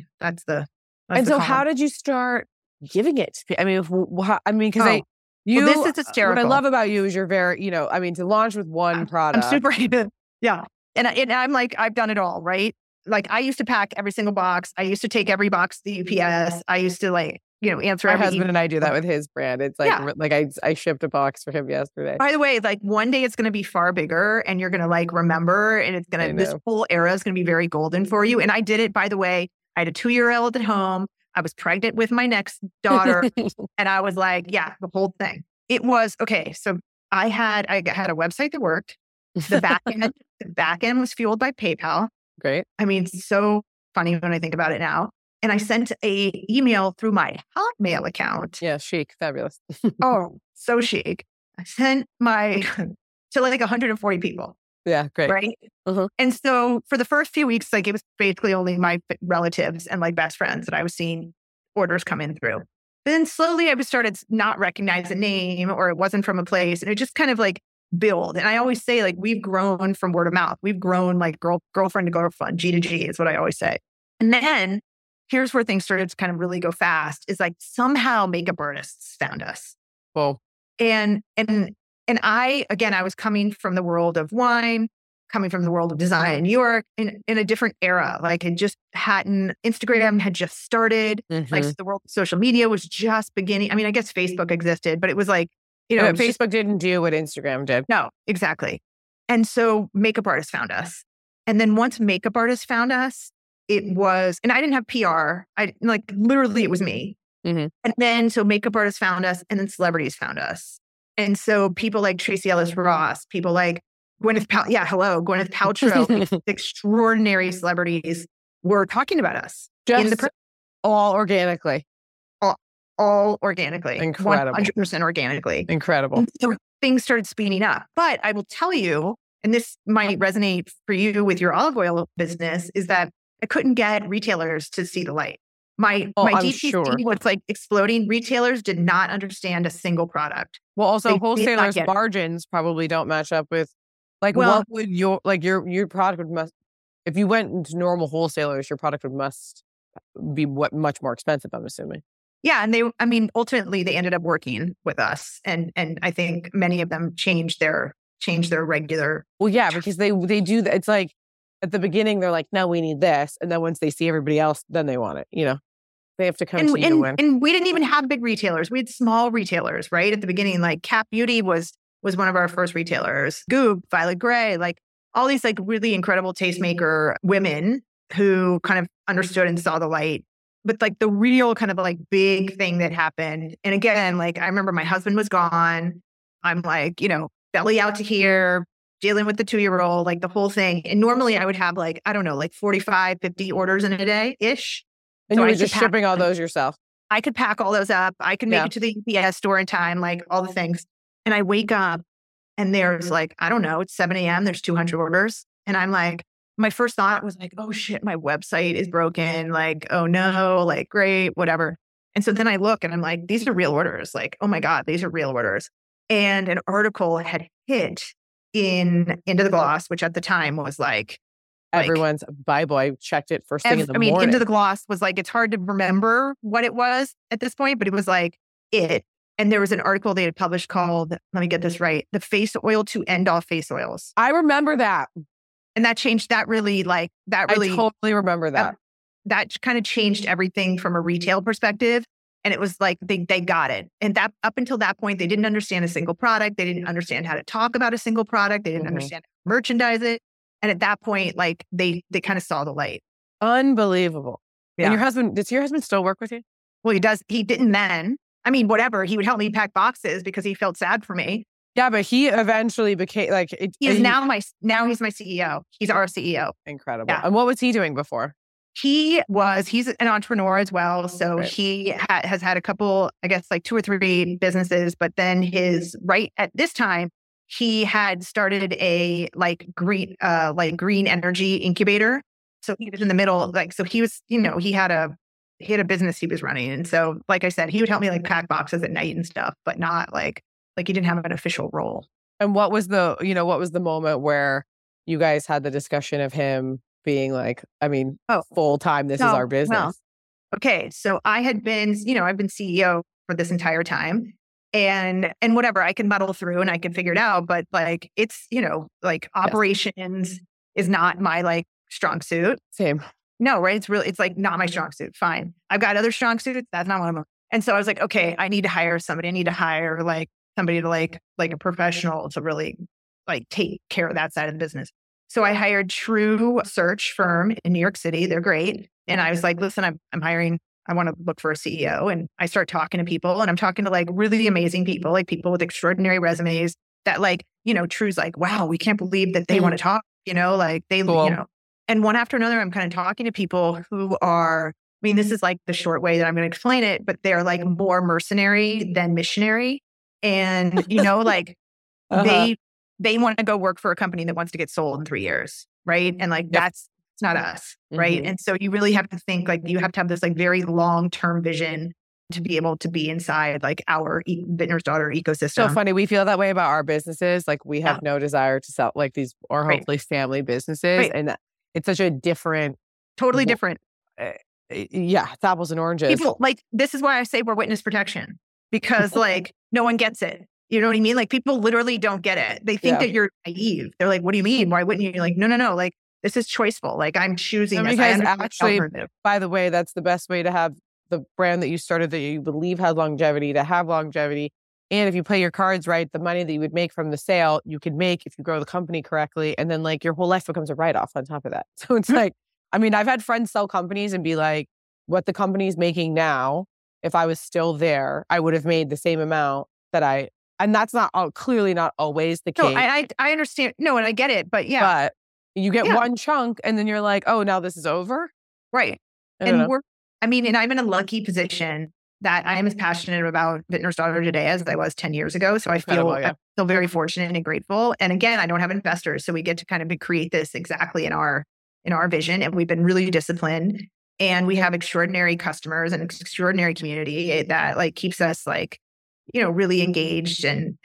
how did you start giving it? Because this is hysterical. What I love about you is you're very, to launch with one product. I'm super, yeah. And I'm like, I've done it all, right? Like I used to pack every single box. I used to take every box to UPS. I used to like, answer. My husband and I do that with his brand. It's like, I shipped a box for him yesterday. By the way, like one day it's going to be far bigger and you're going to like remember, and it's going to, this whole era is going to be very golden for you. And I did it, by the way. I had a 2-year-old at home. I was pregnant with my next daughter. And I was like, the whole thing. It was, okay. So I had a website that worked. The back end was fueled by PayPal. Great. I mean, so funny when I think about it now. And I sent a email through my Hotmail account. Yeah, chic. Fabulous. Oh, so chic. I sent to like 140 people. Yeah, great. Right? Uh-huh. And so for the first few weeks, like it was basically only my relatives and like best friends that I was seeing orders come in through. But then slowly I started not recognize the name, or it wasn't from a place. And it just kind of like build. And I always say like, we've grown from word of mouth. We've grown like girlfriend to girlfriend, G to G is what I always say. And then here's where things started to kind of really go fast, is like somehow makeup artists found us. Well, and I was coming from the world of wine, coming from the world of design in New York in a different era. Like Instagram had just started. Mm-hmm. Like the world of social media was just beginning. I mean, I guess Facebook existed, but it was like, Facebook didn't do what Instagram did. No, exactly. And so makeup artists found us. And then once makeup artists found us, it was, and I didn't have PR. Literally it was me. Mm-hmm. And then, so makeup artists found us, and then celebrities found us. And so people like Tracee Ellis Ross, people like Gwyneth Paltrow, extraordinary celebrities were talking about us. All organically. All organically. Incredible. 100% organically. Incredible. And so things started speeding up. But I will tell you, and this might resonate for you with your olive oil business, is that I couldn't get retailers to see the light. My DTC was like exploding. Retailers did not understand a single product. Well, also wholesalers' margins probably don't match up with what would your product would if you went into normal wholesalers, your product must be much more expensive, I'm assuming. Yeah. And ultimately they ended up working with us. And I think many of them changed their regular. Well, yeah, because they do that. It's like at the beginning, they're like, no, we need this. And then once they see everybody else, then they want it, They have to come to you to win. And we didn't even have big retailers. We had small retailers, right? At the beginning, like Cap Beauty was one of our first retailers. Goop, Violet Grey, like all these like really incredible tastemaker women who kind of understood and saw the light. But like the real kind of like big thing that happened. And again, like I remember my husband was gone. I'm like, belly out to here, dealing with the 2-year-old, like the whole thing. And normally I would have like, I don't know, like 45, 50 orders in a day-ish. And you were just shipping all those yourself. I could pack all those up. I could make it to the UPS store in time, like all the things. And I wake up and there's like, I don't know, it's 7 a.m. There's 200 orders. And I'm like, my first thought was like, oh shit, my website is broken. Like, oh no, like great, whatever. And so then I look and I'm like, these are real orders. Like, oh my God, these are real orders. And an article had hit in Into the Gloss, which at the time was like, everyone's Bible. I checked it first thing in the morning. Into the Gloss was like, it's hard to remember what it was at this point, but it was like And there was an article they had published called, let me get this right, the face oil to end all face oils. I remember that. And that changed, I totally remember that. That kind of changed everything from a retail perspective. And it was like, they got it. And that up until that point, they didn't understand a single product. They didn't understand how to talk about a single product. They didn't understand how to merchandise it. And at that point, like they kind of saw the light. Unbelievable. Yeah. And does your husband still work with you? Well, he does. He didn't then. I mean, whatever. He would help me pack boxes because he felt sad for me. Yeah, but he eventually became like... Now he's my CEO. He's our CEO. Incredible. Yeah. And what was he doing before? He's an entrepreneur as well. So he has had a couple, I guess like 2 or 3 businesses, but then right at this time, he had started a green energy incubator. So he was in the middle, so he was, he had a business he was running. And so, like I said, he would help me pack boxes at night and stuff, but not like he didn't have an official role. And what was the moment where you guys had the discussion of him being full time, this is our business? Well, okay. So I had been, I've been CEO for this entire time and whatever, I can muddle through and I can figure it out. But it's, operations is not my strong suit. Same. No, right. It's not my strong suit. Fine. I've got other strong suits. That's not one of them. And so I was like, okay, I need to hire somebody. I need to hire somebody to like a professional to really take care of that side of the business. So I hired True Search firm in New York City. They're great. And I was like, listen, I'm hiring, I want to look for a CEO. And I start talking to people and I'm talking to really amazing people, people with extraordinary resumes that True's wow, we can't believe that they want to talk, cool. And one after another, I'm kind of talking to people who are, this is the short way that I'm going to explain it, but they're more mercenary than missionary. And, they want to go work for a company that wants to get sold in 3 years. Right. And that's not us. Right. And so you really have to think you have to have this very long-term vision to be able to be inside our Vintner's Daughter ecosystem. So funny. We feel that way about our businesses. We have no desire to sell these or hopefully family businesses. Right. And it's such a totally different. Yeah. It's apples and oranges. People this is why I say we're witness protection because no one gets it. You know what I mean? People literally don't get it. They think that you're naive. They're like, what do you mean? Why wouldn't you? You're like, no. This is choiceful. I'm choosing this. Because actually, by the way, that's the best way to have the brand that you started that you believe has longevity, to have longevity. And if you play your cards right, the money that you would make from the sale, you could make if you grow the company correctly. And then your whole life becomes a write-off on top of that. So it's I've had friends sell companies and be like, what the company's making now, if I was still there, I would have made the same amount that and that's clearly not always the case. No, I understand. No, and I get it, but yeah. But you get one chunk and then you're like, oh, now this is over? Right. And I'm in a lucky position that I am as passionate about Vintner's Daughter today as I was 10 years ago. So I feel very fortunate and grateful. And again, I don't have investors. So we get to kind of create this exactly in our vision. And we've been really disciplined. And we have extraordinary customers and extraordinary community that keeps us really engaged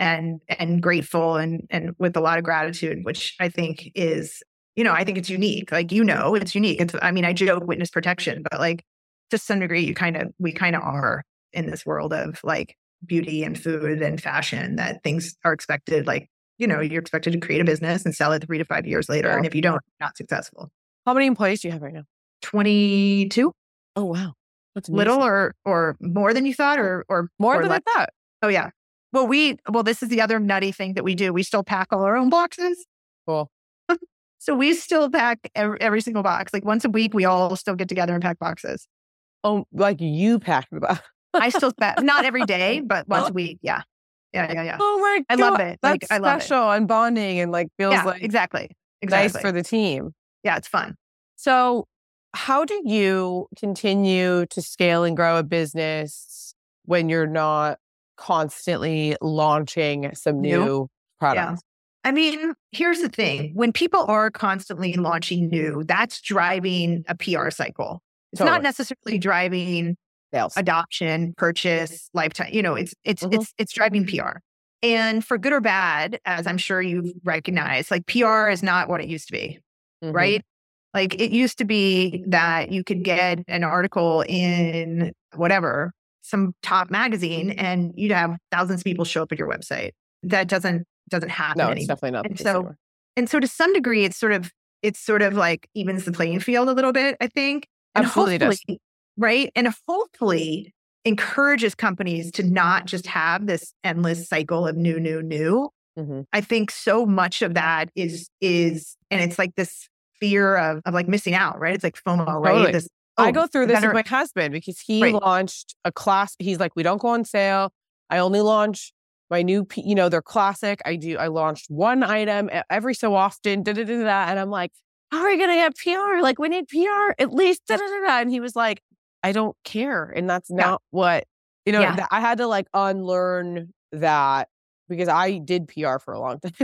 and grateful and with a lot of gratitude, which I think is, I think it's unique. It's unique. I joke witness protection, but to some degree, we kind of are in this world of beauty and food and fashion that things are expected. You're expected to create a business and sell it 3 to 5 years later. Yeah. And if you don't, you're not successful. How many employees do you have right now? 22. Oh, wow. That's little or more than you thought or more than less? I thought. Oh, yeah. Well, this is the other nutty thing that we do. We still pack all our own boxes. Cool. So we still pack every single box. Once a week, we all still get together and pack boxes. Oh, you pack the box? I still pack, not every day, but once a week. Yeah. Yeah. Oh my God. I love it. That's I love special and bonding and feels exactly nice for the team. Yeah, it's fun. So how do you continue to scale and grow a business when you're not constantly launching some new products? Yeah. Here's the thing. When people are constantly launching new, that's driving a PR cycle. It's not necessarily driving sales, adoption, purchase, lifetime. It's driving PR. And for good or bad, as I'm sure you've recognized, PR is not what it used to be, right? It used to be that you could get an article in whatever, some top magazine and you'd have thousands of people show up at your website. That doesn't happen No, anymore. it's definitely not. And so to some degree, it's sort of like evens the playing field a little bit, I think. And Absolutely does. Right. And hopefully encourages companies to not just have this endless cycle of new. Mm-hmm. I think so much of that is, and it's like this fear of like missing out, right? It's like FOMO, Totally. right? I go through this with my husband because he launched a class. He's like, we don't go on sale. I only launch my new, they're classic. I launched one item every so often, and I'm like, how are we going to get PR? Like, we need PR at least, And he was like, I don't care. And that's not what, I had to like unlearn that because I did PR for a long time.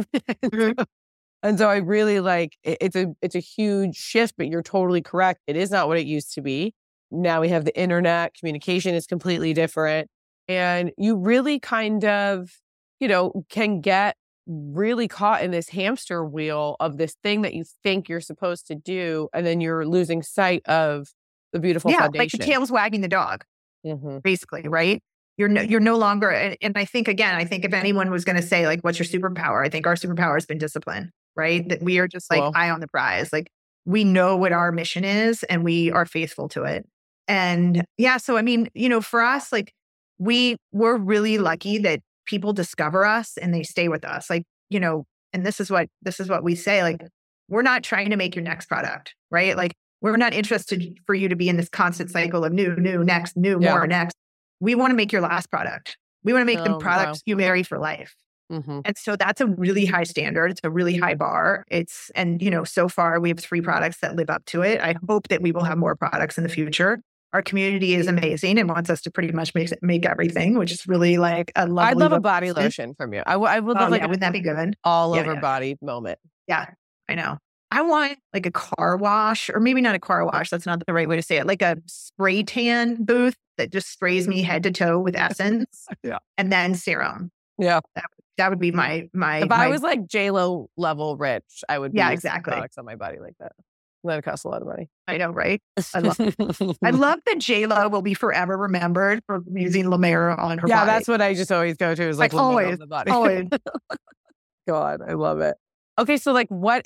And so I really it's a huge shift, but you're totally correct. It is not what it used to be. Now we have the internet, communication is completely different. And you really kind of, can get really caught in this hamster wheel of this thing that you think you're supposed to do. And then you're losing sight of the beautiful foundation. Like the tail's wagging the dog, basically, right? You're no longer, and I think if anyone was going to say like, what's your superpower? I think our superpower has been discipline, right? That we are just like eye on the prize. Like we know what our mission is and we are faithful to it. And so, I mean, for us, like we're really lucky that people discover us and they stay with us. Like, and this is what we say, like, we're not trying to make your next product, right? Like we're not interested for you to be in this constant cycle of new, next, more, next. We want to make your last product. We want to make them products you marry for life. Mm-hmm. And so that's a really high standard. It's a really high bar. So far we have 3 products that live up to it. I hope that we will have more products in the future. Our community is amazing and wants us to pretty much make everything, which is really like a lovely. I'd love a body lotion from you. I would love wouldn't that be good? All over body moment. Yeah, I know. I want like a car wash, or maybe not a car wash. That's not the right way to say it. Like a spray tan booth that just sprays me head to toe with essence, and then serum. Yeah, that would be my. If I was like JLo level rich, I would. Exactly. Products on my body like that. That costs a lot of money. I know, right? I love that JLo will be forever remembered for using La Mer on her body. Yeah, that's what I just always go to is like La Mer on the body. Always. God, I love it. Okay, so like what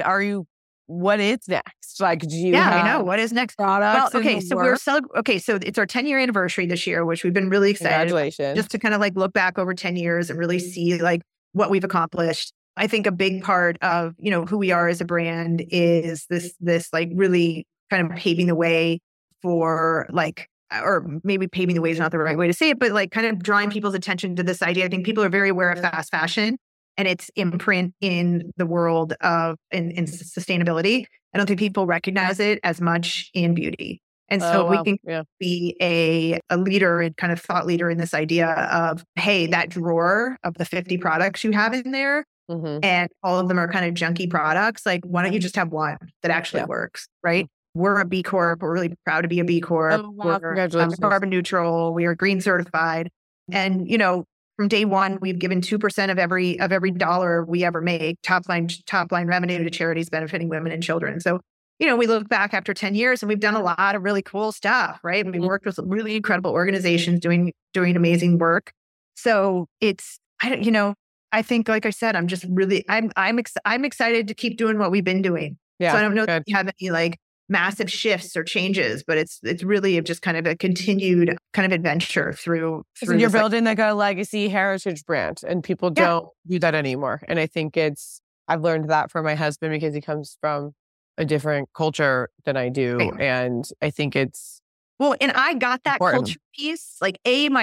is next? Like, do you I know. What is next? Products? Well, so it's our 10-year anniversary this year, which we've been really excited. Congratulations. Just to kind of like look back over 10 years and really see like what we've accomplished. I think a big part of, who we are as a brand is this like really kind of paving the way for like, or maybe paving the way is not the right way to say it, but like kind of drawing people's attention to this idea. I think people are very aware of fast fashion and its imprint in the world of in sustainability. I don't think people recognize it as much in beauty. And so we can be a leader and kind of thought leader in this idea of, hey, that drawer of the 50 products you have in there, and all of them are kind of junky products. Like, why don't you just have one that actually works, right? We're a B Corp. We're really proud to be a B Corp. Oh, wow. Congratulations. We're carbon neutral. We are green certified. And, from day one, we've given 2% of every dollar we ever make, top line revenue to charities benefiting women and children. So, we look back after 10 years and we've done a lot of really cool stuff, right? We've worked with really incredible organizations doing amazing work. So I think, like I said, I'm just really, I'm excited to keep doing what we've been doing. Yeah, so I don't know if you have any like massive shifts or changes, but it's really just kind of a continued kind of adventure through. So you're building like a legacy heritage brand, and people don't do that anymore. And I think I've learned that from my husband because he comes from a different culture than I do, and I think it's. Well, and I got that important. Culture piece. Like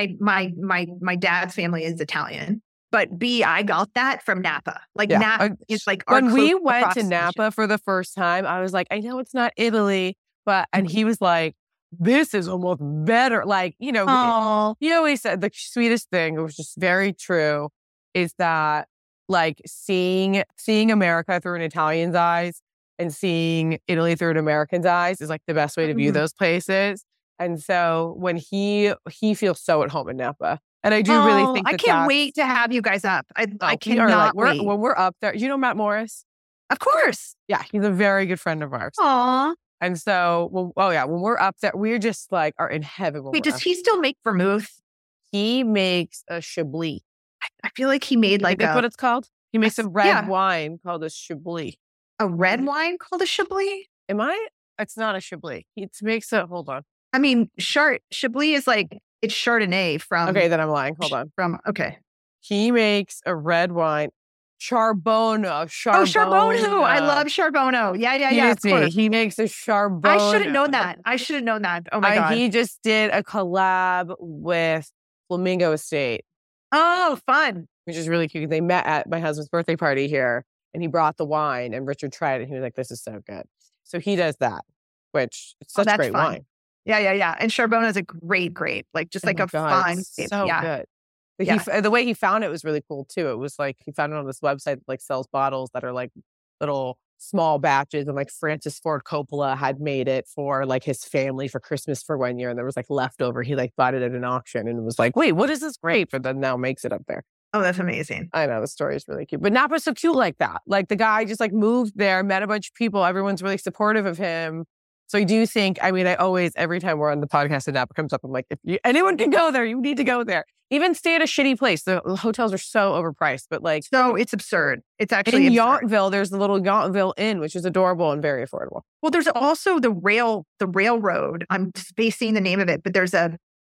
my dad's family is Italian. But B, I got that from Napa. Like Napa is like our when we went to Napa for the first time, I was like, I know it's not Italy, and he was like, this is almost better. Like, he always said the sweetest thing, it was just very true, is that like seeing America through an Italian's eyes and seeing Italy through an American's eyes is like the best way to view those places. And so when he feels so at home in Napa. And I do really think I can't wait to have you guys up. I cannot wait. When we're up there, you know Matt Morris? Of course. Yeah, he's a very good friend of ours. Aww. And so, when we're up there, we're just like are in heaven. Wait, does he still make vermouth? He makes a Chablis. I feel like he made like that's what it's called. He makes a red wine called a Chablis. A red wine called a Chablis? It's not a Chablis. He makes a, hold on. I mean, Chablis is like, it's Chardonnay from. Okay, then I'm lying. Hold on. Okay. He makes a red wine. Charbonneau. Oh, Charbonneau. I love Charbonneau. Yeah. Of course. He makes a Charbonneau. I should have known that. Oh my God. He just did a collab with Flamingo Estate. Oh, fun. Which is really cute. They met at my husband's birthday party here and he brought the wine and Richard tried it and he was like, this is so good. So he does that, which is such great wine. Yeah. And Charbonneau is a great grape. Like just like a fun. So good. The way he found it was really cool too. It was like he found it on this website that like sells bottles that are like little small batches, and like Francis Ford Coppola had made it for like his family for Christmas for 1 year, and there was like leftover. He like bought it at an auction and was like, "Wait, what is this grape?" And then now makes it up there. Oh, that's amazing. I know, the story is really cute, but Napa's so cute like that. Like the guy just like moved there, met a bunch of people. Everyone's really supportive of him. So I do think, I always, every time we're on the podcast and Napa comes up, I'm like, anyone can go there, you need to go there. Even stay at a shitty place. The hotels are so overpriced, but like. So it's absurd. It's actually in absurd. Yountville, there's the little Yountville Inn, which is adorable and very affordable. Well, there's also the railroad. I'm spacing the name of it, but there's a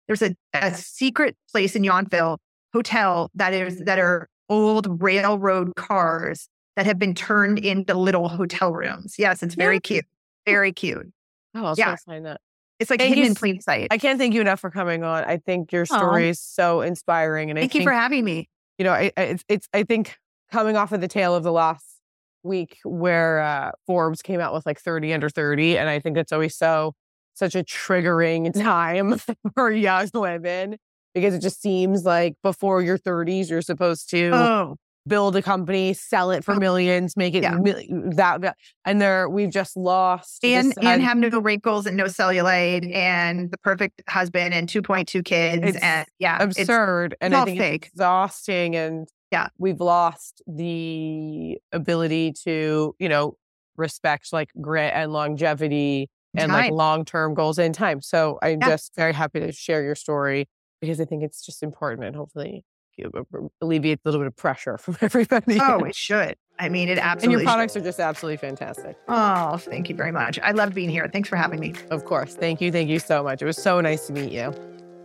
secret place in Yountville hotel that are old railroad cars that have been turned into little hotel rooms. Yes, it's very cute. Very cute. Oh, I'll try to find that. It's like hidden in plain sight. I can't thank you enough for coming on. I think your story is so inspiring. And thank you for having me. You know, I think coming off of the tail of the last week where Forbes came out with like 30 under 30. And I think it's always such a triggering time for young women because it just seems like before your 30s, you're supposed to build a company, sell it for millions, make it that. And we've just lost. And have no wrinkles and no cellulite and the perfect husband and 2.2 kids. It's and absurd. And I think fake. It's exhausting. And we've lost the ability to, respect like grit and longevity and like long-term goals in time. So I'm just very happy to share your story because I think it's just important and hopefully alleviate a little bit of pressure from everybody. Oh, it should. I mean, it absolutely And your products should. are just absolutely fantastic. Oh, thank you very much. I loved being here. Thanks for having me. Of course. Thank you. Thank you so much. It was so nice to meet you.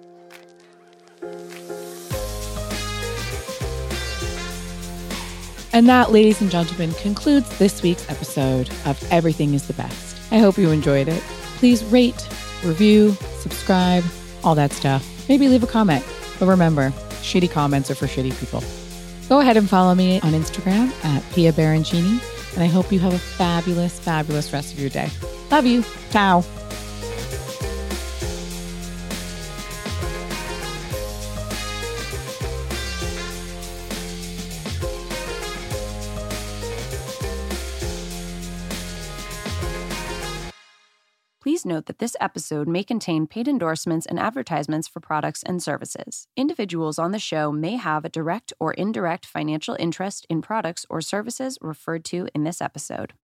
And that, ladies and gentlemen, concludes this week's episode of Everything is the Best. I hope you enjoyed it. Please rate, review, subscribe, all that stuff. Maybe leave a comment. But remember, shitty comments are for shitty people. Go ahead and follow me on Instagram at Pia Baroncini, and I hope you have a fabulous, fabulous rest of your day. Love you. Ciao. Please note that this episode may contain paid endorsements and advertisements for products and services. Individuals on the show may have a direct or indirect financial interest in products or services referred to in this episode.